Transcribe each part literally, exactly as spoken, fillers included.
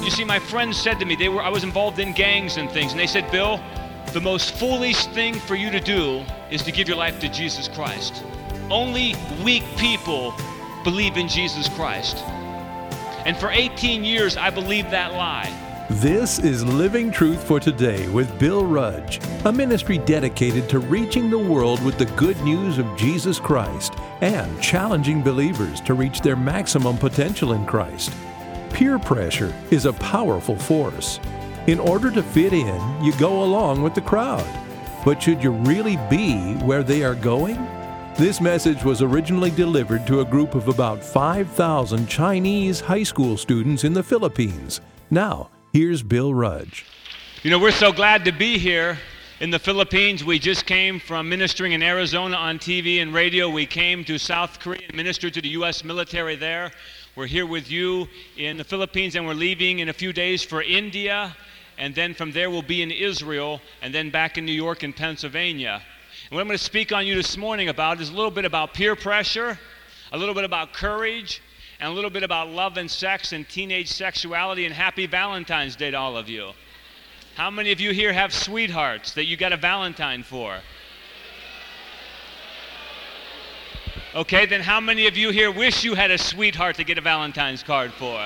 You see, my friends said to me, they were I was involved in gangs and things, and they said, Bill, the most foolish thing for you to do is to give your life to Jesus Christ. Only weak people believe in Jesus Christ. And for eighteen years, I believed that lie. This is Living Truth for Today with Bill Rudge, a ministry dedicated to reaching the world with the good news of Jesus Christ and challenging believers to reach their maximum potential in Christ. Peer pressure is a powerful force. In order to fit in, you go along with the crowd. But should you really be where they are going? This message was originally delivered to a group of about five thousand Chinese high school students in the Philippines. Now, here's Bill Rudge. You know, we're so glad to be here in the Philippines. We just came from ministering in Arizona on T V and radio. We came to South Korea and ministered to the U S military there. We're here with you in the Philippines, and we're leaving in a few days for India. And then from there we'll be in Israel, and then back in New York and Pennsylvania. And what I'm going to speak on you this morning about is a little bit about peer pressure, a little bit about courage, and a little bit about love and sex and teenage sexuality. And happy Valentine's Day to all of you. How many of you here have sweethearts that you got a Valentine for? Okay, then how many of you here wish you had a sweetheart to get a Valentine's card for?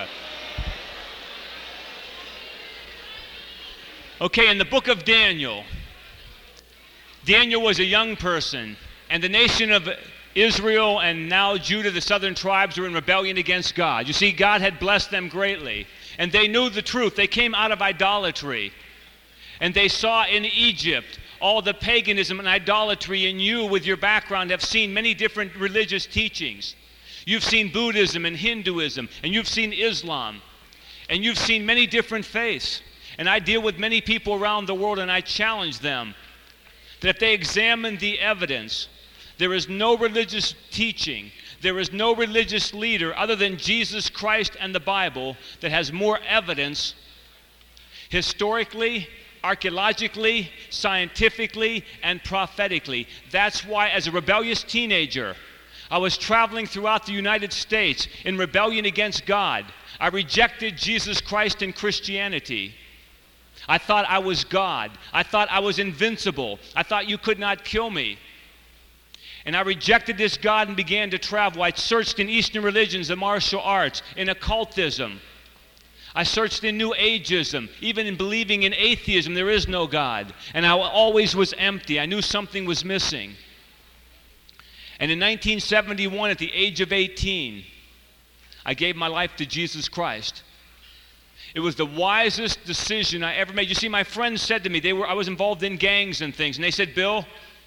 Okay, in the book of Daniel, Daniel was a young person, and the nation of Israel and now Judah, the southern tribes, were in rebellion against God. You see, God had blessed them greatly, and they knew the truth. They came out of idolatry, and they saw in Egypt all the paganism and idolatry, and you, with your background, have seen many different religious teachings. You've seen Buddhism and Hinduism, and you've seen Islam, and you've seen many different faiths. And I deal with many people around the world, and I challenge them that if they examine the evidence, there is no religious teaching, there is no religious leader other than Jesus Christ and the Bible that has more evidence historically, archaeologically, scientifically, and prophetically. That's why, as a rebellious teenager, I was traveling throughout the United States in rebellion against God. I rejected Jesus Christ and Christianity. I thought I was God. I thought I was invincible. I thought you could not kill me. And I rejected this God and began to travel. I searched in Eastern religions, the martial arts, in occultism. I searched in New Ageism, even in believing in atheism, there is no God. And I always was empty. I knew something was missing. And in nineteen seventy-one, at the age of eighteen, I gave my life to Jesus Christ. It was the wisest decision I ever made. You see, my friends said to me, they were I was involved in gangs and things, and they said, Bill,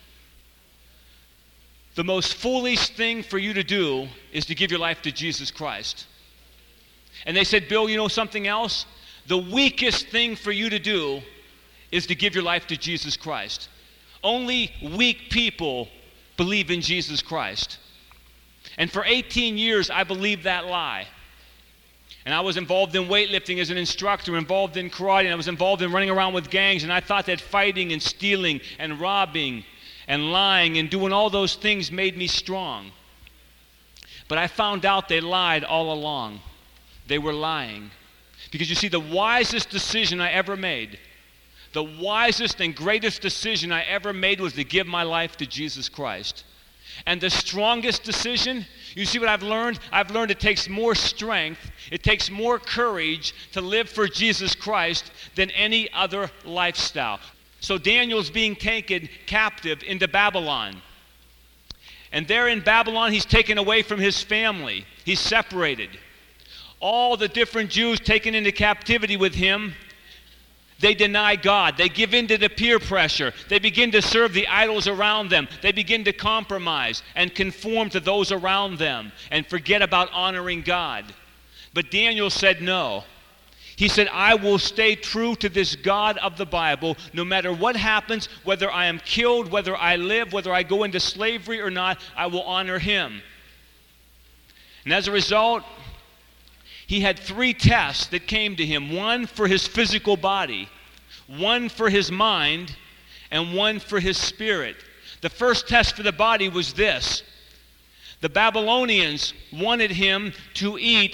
the most foolish thing for you to do is to give your life to Jesus Christ. And they said, Bill, you know something else? The weakest thing for you to do is to give your life to Jesus Christ. Only weak people believe in Jesus Christ. And for eighteen years, I believed that lie. And I was involved in weightlifting as an instructor, involved in karate, and I was involved in running around with gangs, and I thought that fighting and stealing and robbing and lying and doing all those things made me strong. But I found out they lied all along. They were lying. Because you see, the wisest decision I ever made, the wisest and greatest decision I ever made was to give my life to Jesus Christ. And the strongest decision, you see what I've learned? I've learned it takes more strength, it takes more courage to live for Jesus Christ than any other lifestyle. So Daniel's being taken captive into Babylon. And there in Babylon, he's taken away from his family. He's separated. All the different Jews taken into captivity with him, they deny God. They give in to the peer pressure. They begin to serve the idols around them. They begin to compromise and conform to those around them and forget about honoring God. But Daniel said no. He said, I will stay true to this God of the Bible no matter what happens, whether I am killed, whether I live, whether I go into slavery or not, I will honor him. And as a result, he had three tests that came to him, one for his physical body, one for his mind, and one for his spirit. The first test for the body was this. The Babylonians wanted him to eat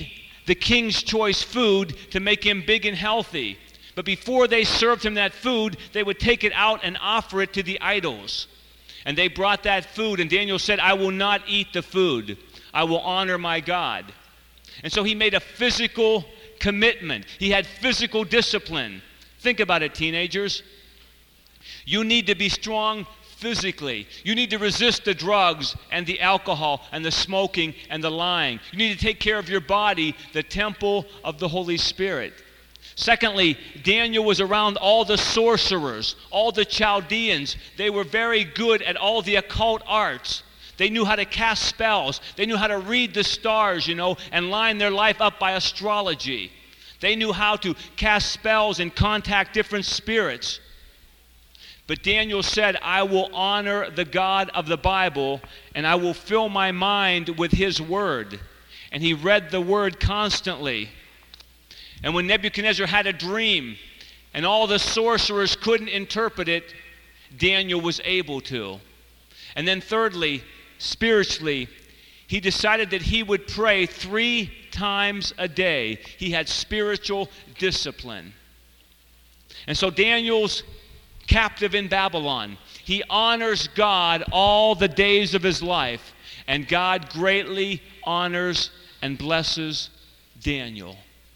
the king's choice food to make him big and healthy. But before they served him that food, they would take it out and offer it to the idols. And they brought that food, and Daniel said, I will not eat the food. I will honor my God. And so he made a physical commitment. He had physical discipline. Think about it, teenagers. You need to be strong physically. You need to resist the drugs and the alcohol and the smoking and the lying. You need to take care of your body, the temple of the Holy Spirit. Secondly, Daniel was around all the sorcerers, all the Chaldeans. They were very good at all the occult arts. They knew how to cast spells. They knew how to read the stars, you know, and line their life up by astrology. They knew how to cast spells and contact different spirits. But Daniel said, I will honor the God of the Bible, and I will fill my mind with his word. And he read the word constantly. And when Nebuchadnezzar had a dream, and all the sorcerers couldn't interpret it, Daniel was able to. And then thirdly, spiritually, he decided that he would pray three times a day. He had spiritual discipline. And so Daniel's captive in Babylon. He honors God all the days of his life, and God greatly honors and blesses Daniel.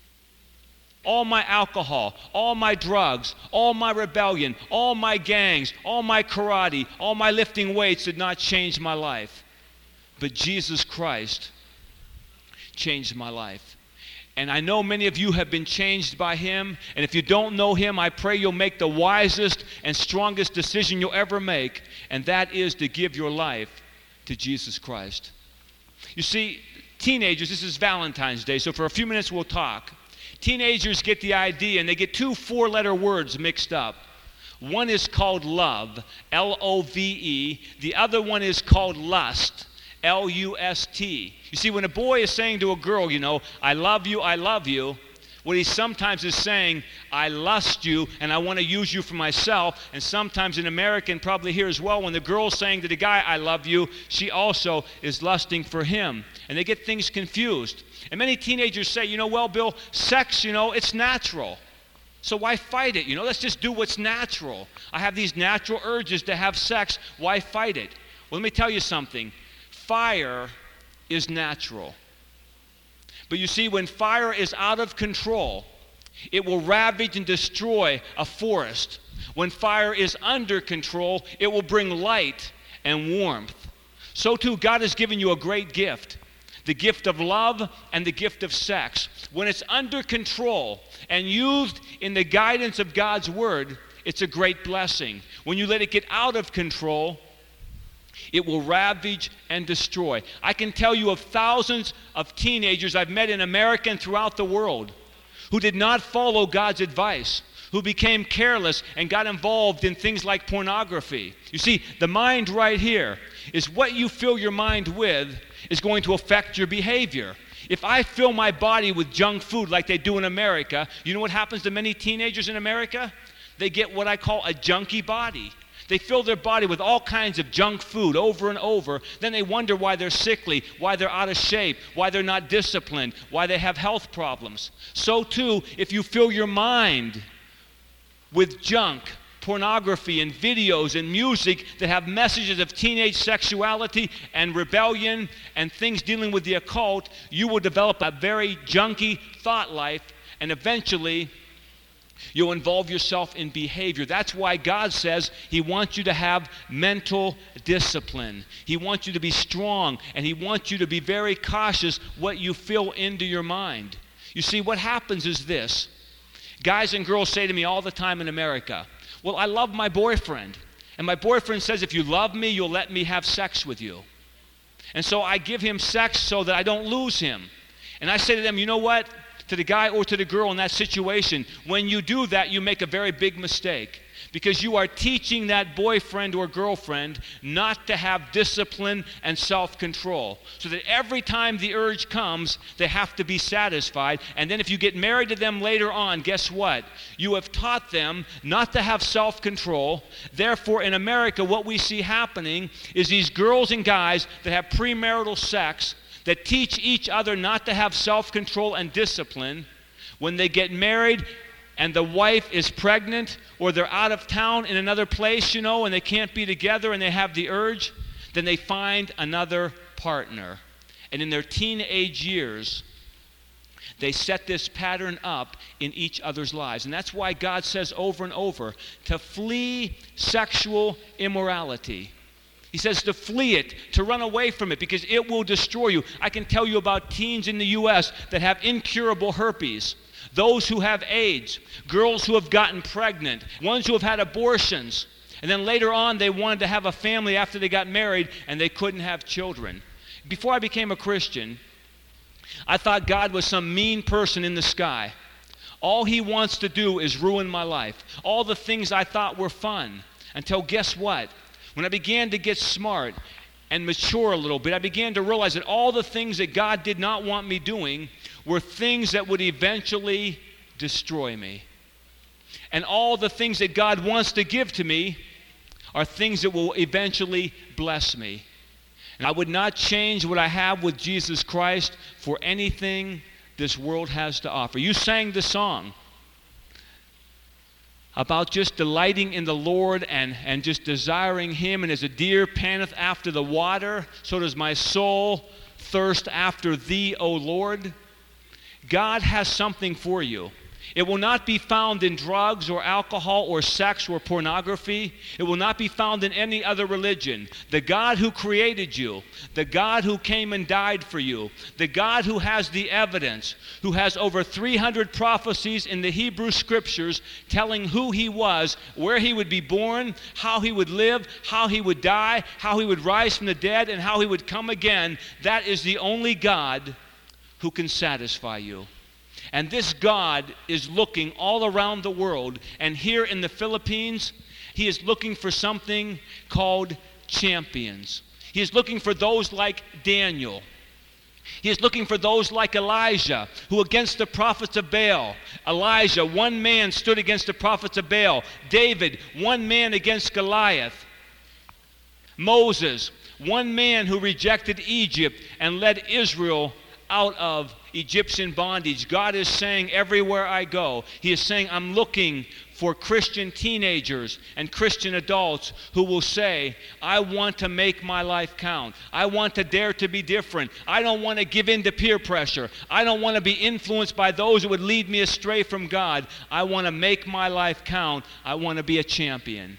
All my alcohol, all my drugs, all my rebellion, all my gangs, all my karate, all my lifting weights did not change my life. But Jesus Christ changed my life. And I know many of you have been changed by him. And if you don't know him, I pray you'll make the wisest and strongest decision you'll ever make. And that is to give your life to Jesus Christ. You see, teenagers, this is Valentine's Day, so for a few minutes we'll talk. Teenagers get the idea, and they get two four-letter words mixed up. One is called love, L O V E. The other one is called lust, L U S T. You see, when a boy is saying to a girl, you know, I love you, I love you, what he sometimes is saying, I lust you, and I want to use you for myself. And sometimes in America, and probably here as well, when the girl's saying to the guy, I love you, she also is lusting for him. And they get things confused. And many teenagers say, you know, well, Bill, sex, you know, it's natural. So why fight it? You know, let's just do what's natural. I have these natural urges to have sex. Why fight it? Well, let me tell you something. Fire is natural. But you see, when fire is out of control, it will ravage and destroy a forest. When fire is under control, it will bring light and warmth. So too, God has given you a great gift. The gift of love and the gift of sex. When it's under control and used in the guidance of God's word, it's a great blessing. When you let it get out of control, it will ravage and destroy. I can tell you of thousands of teenagers I've met in America and throughout the world who did not follow God's advice, who became careless and got involved in things like pornography. You see, the mind right here is what you fill your mind with is going to affect your behavior. If I fill my body with junk food like they do in America, you know what happens to many teenagers in America? They get what I call a junky body. They fill their body with all kinds of junk food over and over. Then they wonder why they're sickly, why they're out of shape, why they're not disciplined, why they have health problems. So too, if you fill your mind with junk, pornography and videos and music that have messages of teenage sexuality and rebellion and things dealing with the occult, you will develop a very junky thought life, and eventually you'll involve yourself in behavior. That's why God says he wants you to have mental discipline. He wants you to be strong, and he wants you to be very cautious what you fill into your mind. You see, what happens is this. Guys and girls say to me all the time in America, well, I love my boyfriend. And my boyfriend says, if you love me, you'll let me have sex with you. And so I give him sex so that I don't lose him. And I say to them, you know what? To the guy or to the girl in that situation, when you do that, you make a very big mistake. Because you are teaching that boyfriend or girlfriend not to have discipline and self-control. So that every time the urge comes, they have to be satisfied. And then if you get married to them later on, guess what? You have taught them not to have self-control. Therefore, in America, what we see happening is these girls and guys that have premarital sex, that teach each other not to have self-control and discipline. When they get married and the wife is pregnant, or they're out of town in another place, you know, and they can't be together and they have the urge, then they find another partner. And in their teenage years, they set this pattern up in each other's lives. And that's why God says over and over to flee sexual immorality. He says to flee it, to run away from it, because it will destroy you. I can tell you about teens in the U S that have incurable herpes, those who have AIDS, girls who have gotten pregnant, ones who have had abortions, and then later on they wanted to have a family after they got married and they couldn't have children. Before I became a Christian, I thought God was some mean person in the sky. All he wants to do is ruin my life. All the things I thought were fun, until guess what? When I began to get smart and mature a little bit, I began to realize that all the things that God did not want me doing were things that would eventually destroy me. And all the things that God wants to give to me are things that will eventually bless me. And I would not change what I have with Jesus Christ for anything this world has to offer. You sang the song about just delighting in the Lord and, and just desiring Him. And as a deer panteth after the water, so does my soul thirst after Thee, O Lord. God has something for you. It will not be found in drugs or alcohol or sex or pornography. It will not be found in any other religion. The God who created you, the God who came and died for you, the God who has the evidence, who has over three hundred prophecies in the Hebrew Scriptures telling who He was, where He would be born, how He would live, how He would die, how He would rise from the dead, and how He would come again. That is the only God who can satisfy you. And this God is looking all around the world, and here in the Philippines, He is looking for something called champions. He is looking for those like Daniel. He is looking for those like Elijah, who against the prophets of Baal. Elijah, one man stood against the prophets of Baal. David, one man against Goliath. Moses, one man who rejected Egypt and led Israel out of Egyptian bondage. God is saying, everywhere I go, He is saying, I'm looking for Christian teenagers and Christian adults who will say, I want to make my life count. I want to dare to be different. I don't want to give in to peer pressure. I don't want to be influenced by those who would lead me astray from God. I want to make my life count. I want to be a champion.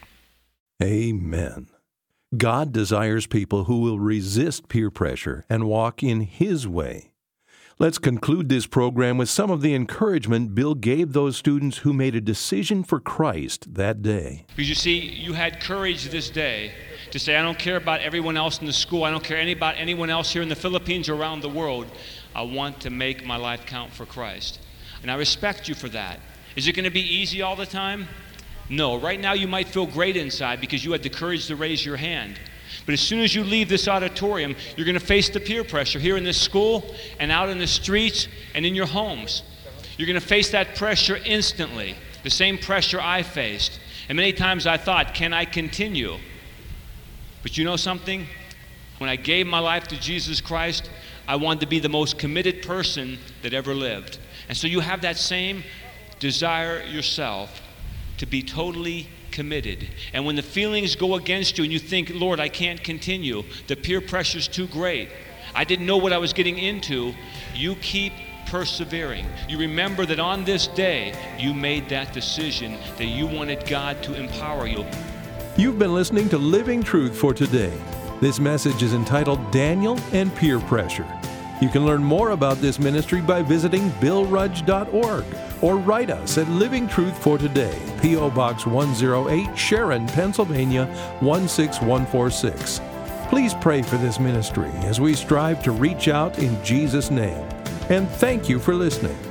Amen. God desires people who will resist peer pressure and walk in His way. Let's conclude this program with some of the encouragement Bill gave those students who made a decision for Christ that day. Because you see, you had courage this day to say, I don't care about everyone else in the school. I don't care any about anyone else here in the Philippines or around the world. I want to make my life count for Christ. And I respect you for that. Is it going to be easy all the time? No. Right now you might feel great inside because you had the courage to raise your hand. But as soon as you leave this auditorium, you're going to face the peer pressure here in this school and out in the streets and in your homes. You're going to face that pressure instantly, the same pressure I faced. And many times I thought, can I continue? But you know something? When I gave my life to Jesus Christ, I wanted to be the most committed person that ever lived. And so you have that same desire yourself to be totally committed. And when the feelings go against you and you think, Lord, I can't continue, the peer pressure's too great, I didn't know what I was getting into, you keep persevering. You remember that on this day, you made that decision that you wanted God to empower you. You've been listening to Living Truth for today. This message is entitled Daniel and Peer Pressure. You can learn more about this ministry by visiting bill rudge dot org or write us at Living Truth for Today, P O Box one oh eight, Sharon, Pennsylvania one six one four six. Please pray for this ministry as we strive to reach out in Jesus' name. And thank you for listening.